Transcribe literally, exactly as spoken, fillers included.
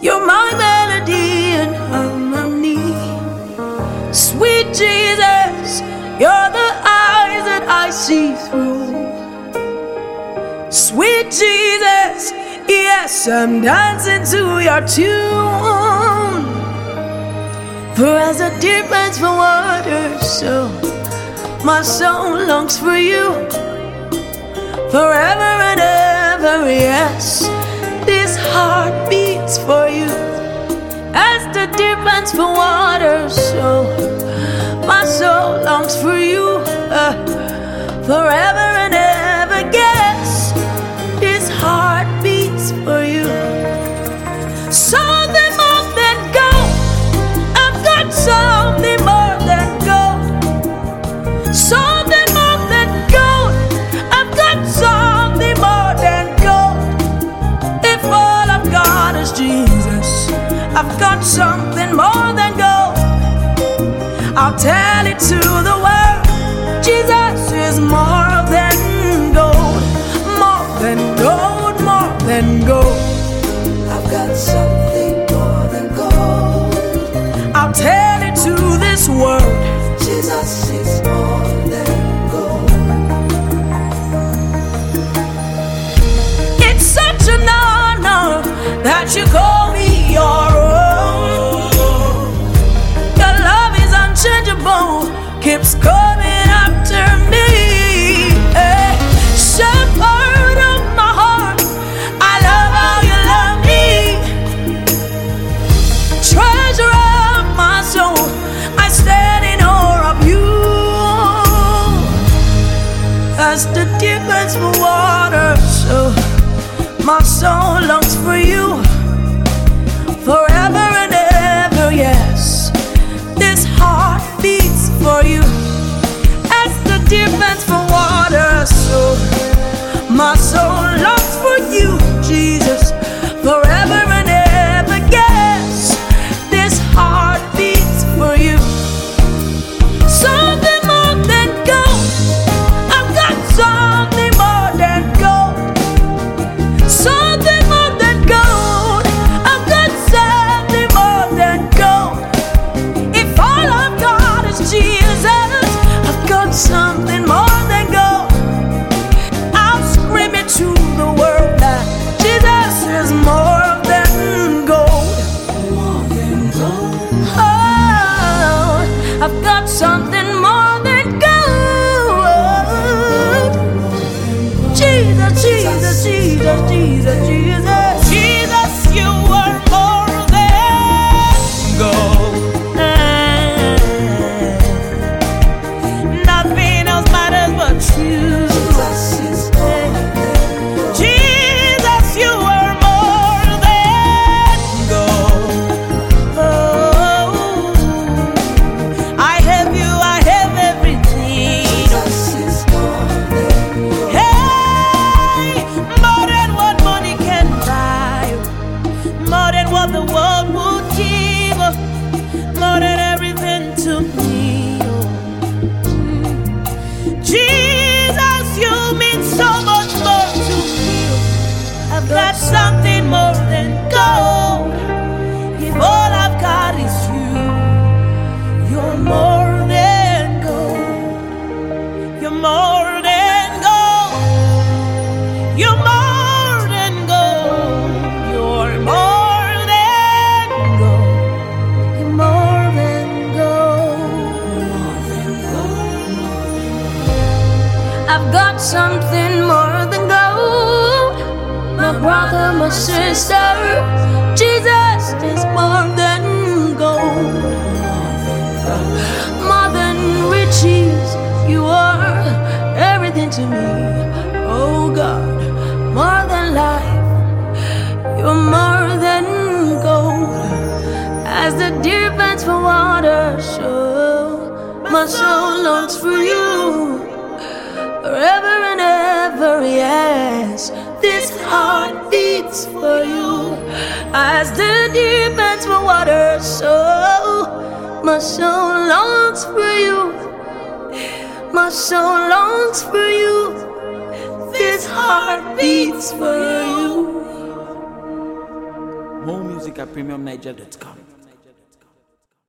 You're my melody and harmony. Sweet Jesus, you're the eyes that I see through. Sweet Jesus, yes, I'm dancing to your tune. For as the deer pants for water, so my soul longs for you. Forever and ever, yes, this heart beats for you. As the deer pants for water, so my soul longs for you. uh, Forever and ever, yes, this heart beats for you. Something more than gold, I've got something more than gold. Something more than gold, I've got something more than gold. If all I've got is Jesus, I've got something more than gold. I'll tell it to the world, Jesus is more than gold. More than gold, more than gold. I've got something more than gold. I'll tell it to this world, Jesus is more than gold. It's such an honor that you call me your own. Your love is unchangeable, keeps coming after me. Hey, shepherd of my heart, I love how you love me. Treasure of my soul, I stand in awe of you. As the deer pants for water, so my soul longs for you. Forever and ever, yes, this heart beats for you. As the deer pants for water, so my soul longs for you, Jesus. Forever and ever, yes, this heart beats for you. Something more than gold, I've got something more than gold. Something more than gold, I've got something more than gold. If all I've got is Jesus, I've got something more than gold. I'll scream it to the world that Jesus is more than gold. More than gold. Oh, I've got something more than gold. Jesus, Jesus, Jesus, Jesus, Jesus. Jesus, you are more than gold. Nothing else matters but you. Jesus, you are more than gold. Oh, I have you, I have everything. Hey, more than what money can buy, more than what the world would give, more than everything to me. Jesus, you mean so much more to me. I've got something more than gold. If all I've got is you, you're more than gold. You're more than gold. You're more than gold. You're more than gold. You're more than gold. More than gold. I've got something more than gold. My brother, my sister, Jesus is more than gold. More than riches, you are everything to me. Oh God, more than life, you're more than gold. As the deer pants for water, so my soul longs for you. Forever and ever, yes, this heart beats for you. As the deer pants for water, so my soul longs for you. My soul longs for you. This heart beats for you. More music music at premium niger dot com.